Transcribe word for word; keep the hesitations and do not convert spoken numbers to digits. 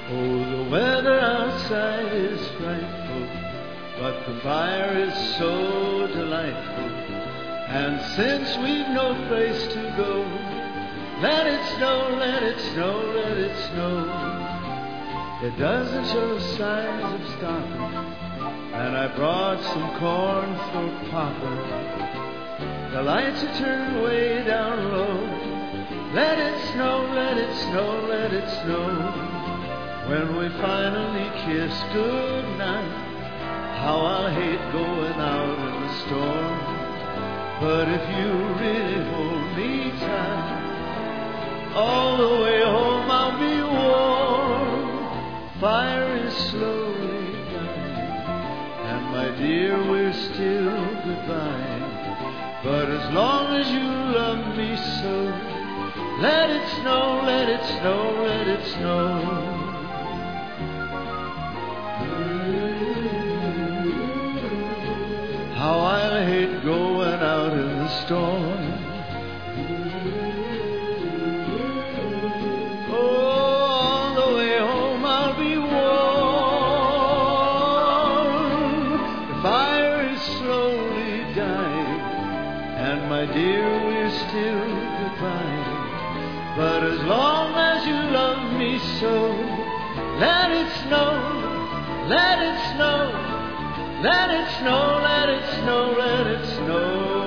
Oh, the weather outside is frightful, but the fire is so delightful. And since we've no place to go, let it snow, let it snow, let it snow. It doesn't show signs of stopping, and I brought some corn for Papa. The lights are turned way down low. Let it snow, let it snow, let it snow. When we finally kiss goodnight, how I hate going out in the storm. But if you really hold me tight, all the way home I'll be warm. Fire is slowly dying, and my dear, we're still goodbye. But as long as you love me so, let it snow, let it snow, let it snow. How I hate going out in the storm. Oh, on the way home I'll be warm. The fire is slowly dying, and my dear, we're still goodbye. But as long as you love me so, let it snow, let it snow. Let it snow, let it snow, let it snow.